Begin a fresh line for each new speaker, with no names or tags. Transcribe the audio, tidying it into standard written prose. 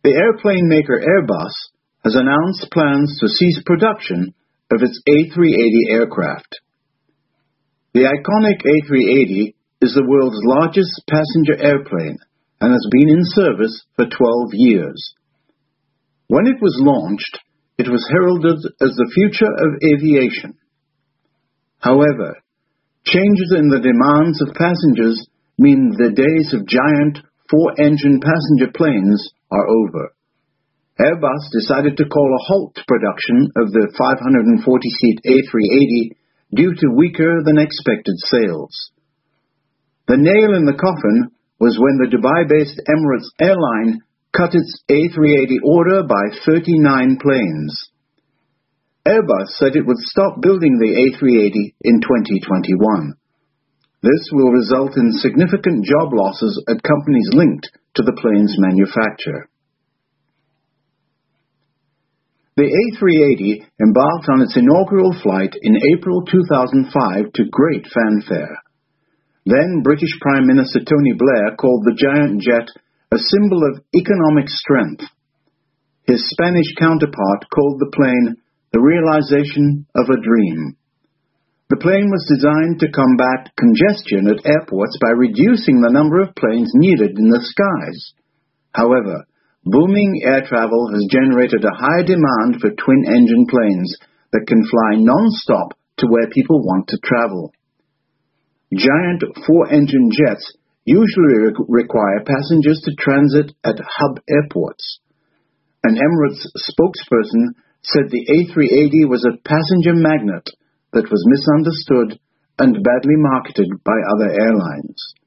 The airplane maker Airbus has announced plans to cease production of its A380 aircraft. The iconic A380 is the world's largest passenger airplane and has been in service for 12 years. When it was launched, it was heralded as the future of aviation. However, changes in the demands of passengers mean the days of giant four-engine passenger planes are over. Airbus decided to call a halt to production of the 540-seat A380 due to weaker-than-expected sales. The nail in the coffin was when the Dubai-based Emirates airline cut its A380 order by 39 planes. Airbus said it would stop building the A380 in 2021. This will result in significant job losses at companies linked to the plane's manufacture. The A380 embarked on its inaugural flight in April 2005 to great fanfare. Then British Prime Minister Tony Blair called the giant jet a symbol of economic strength. His Spanish counterpart called the plane the realization of a dream. The plane was designed to combat congestion at airports by reducing the number of planes needed in the skies. However, booming air travel has generated a high demand for twin-engine planes that can fly non-stop to where people want to travel. Giant four-engine jets usually require passengers to transit at hub airports. An Emirates spokesperson said the A380 was a passenger magnet that was misunderstood and badly marketed by other airlines.